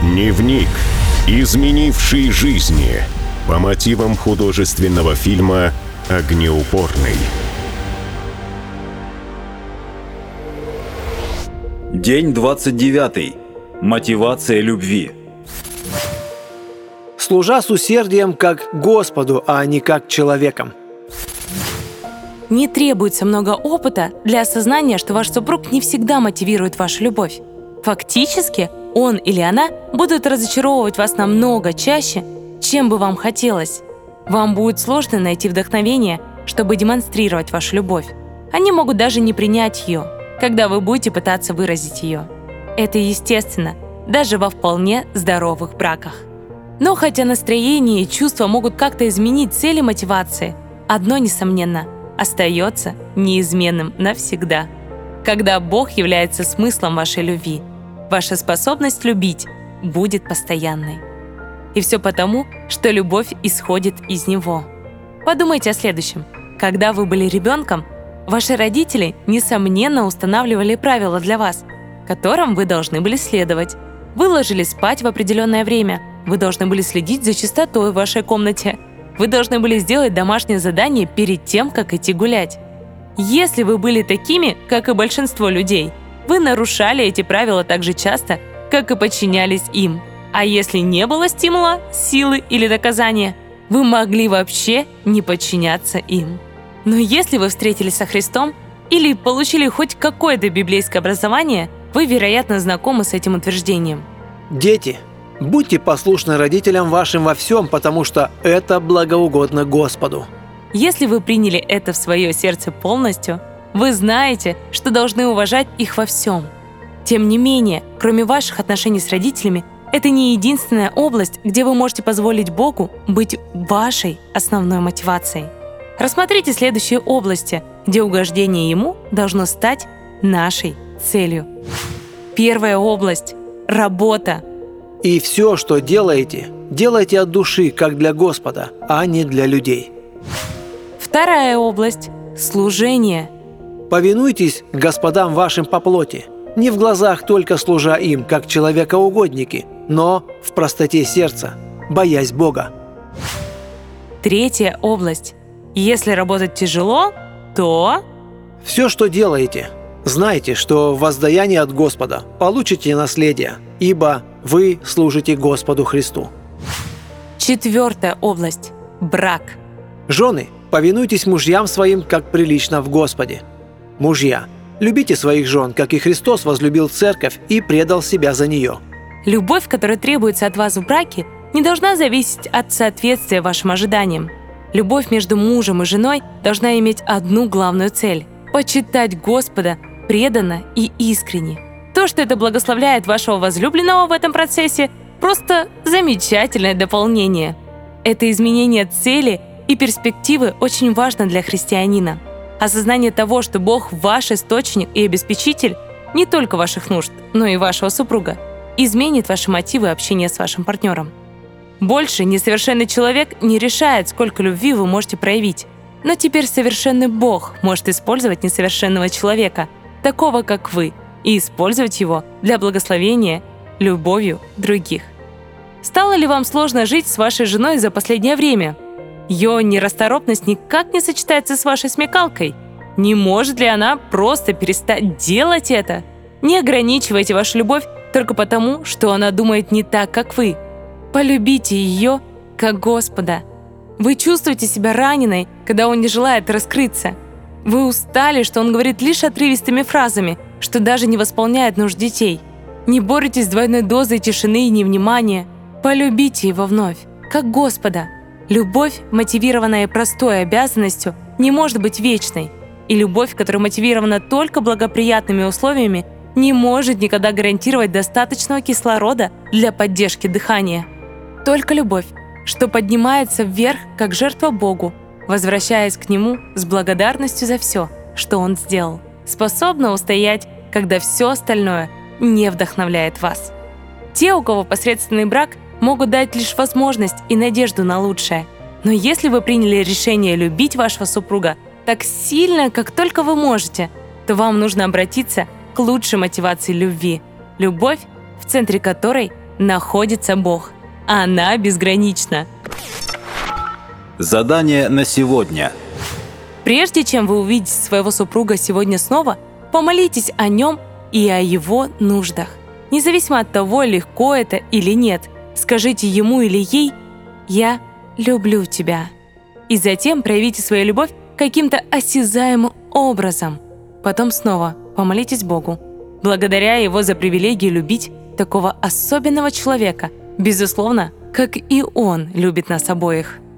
Дневник, изменивший жизни, по мотивам художественного фильма «Огнеупорный». День 29. Мотивация любви. Служа с усердием как Господу, а не как человеком. Не требуется много опыта для осознания, что ваш супруг не всегда мотивирует вашу любовь. Фактически, он или она будут разочаровывать вас намного чаще, чем бы вам хотелось. Вам будет сложно найти вдохновение, чтобы демонстрировать вашу любовь. Они могут даже не принять ее, когда вы будете пытаться выразить ее. Это естественно, даже во вполне здоровых браках. Но хотя настроение и чувства могут как-то изменить цели мотивации, одно, несомненно, остается неизменным навсегда. Когда Бог является смыслом вашей любви, ваша способность любить будет постоянной. И все потому, что любовь исходит из Него. Подумайте о следующем. Когда вы были ребенком, ваши родители, несомненно, устанавливали правила для вас, которым вы должны были следовать. Вы ложились спать в определенное время, вы должны были следить за чистотой в вашей комнате, вы должны были сделать домашнее задание перед тем, как идти гулять. Если вы были такими, как и большинство людей, вы нарушали эти правила так же часто, как и подчинялись им. А если не было стимула, силы или наказания, вы могли вообще не подчиняться им. Но если вы встретились со Христом или получили хоть какое-то библейское образование, вы, вероятно, знакомы с этим утверждением. Дети, будьте послушны родителям вашим во всем, потому что это благоугодно Господу. Если вы приняли это в свое сердце полностью, вы знаете, что должны уважать их во всем. Тем не менее, кроме ваших отношений с родителями, это не единственная область, где вы можете позволить Богу быть вашей основной мотивацией. Рассмотрите следующие области, где угождение Ему должно стать нашей целью. Первая область – работа. И все, что делаете, делайте от души, как для Господа, а не для людей. Вторая область – служение. Повинуйтесь господам вашим по плоти, не в глазах только служа им, как человекоугодники, но в простоте сердца, боясь Бога. Третья область. Если работать тяжело, то… Все, что делаете, знайте, что в воздаянии от Господа получите наследие, ибо вы служите Господу Христу. Четвертая область. Брак. Жены, повинуйтесь мужьям своим, как прилично в Господе. Мужья, любите своих жен, как и Христос возлюбил церковь и предал себя за нее. Любовь, которая требуется от вас в браке, не должна зависеть от соответствия вашим ожиданиям. Любовь между мужем и женой должна иметь одну главную цель – почитать Господа преданно и искренне. То, что это благословляет вашего возлюбленного в этом процессе, просто замечательное дополнение. Это изменение цели и перспективы очень важно для христианина. Осознание того, что Бог ваш источник и обеспечитель не только ваших нужд, но и вашего супруга, изменит ваши мотивы общения с вашим партнером. Больше несовершенный человек не решает, сколько любви вы можете проявить. Но теперь совершенный Бог может использовать несовершенного человека, такого как вы, и использовать его для благословения любовью других. Стало ли вам сложно жить с вашей женой за последнее время? Ее нерасторопность никак не сочетается с вашей смекалкой. Не может ли она просто перестать делать это? Не ограничивайте вашу любовь только потому, что она думает не так, как вы. Полюбите ее, как Господа. Вы чувствуете себя раненой, когда он не желает раскрыться. Вы устали, что он говорит лишь отрывистыми фразами, что даже не восполняет нужд детей. Не боритесь с двойной дозой тишины и невнимания. Полюбите его вновь, как Господа. Любовь, мотивированная простой обязанностью, не может быть вечной. И любовь, которая мотивирована только благоприятными условиями, не может никогда гарантировать достаточного кислорода для поддержки дыхания. Только любовь, что поднимается вверх, как жертва Богу, возвращаясь к Нему с благодарностью за все, что Он сделал, способна устоять, когда все остальное не вдохновляет вас. Те, у кого посредственный брак, могут дать лишь возможность и надежду на лучшее. Но если вы приняли решение любить вашего супруга так сильно, как только вы можете, то вам нужно обратиться к лучшей мотивации любви – любовь, в центре которой находится Бог. Она безгранична. Задание на сегодня. Прежде чем вы увидите своего супруга сегодня снова, помолитесь о нем и о его нуждах. Независимо от того, легко это или нет, скажите ему или ей «Я люблю тебя». И затем проявите свою любовь каким-то осязаемым образом. Потом снова помолитесь Богу, благодаря Его за привилегию любить такого особенного человека, безусловно, как и Он любит нас обоих.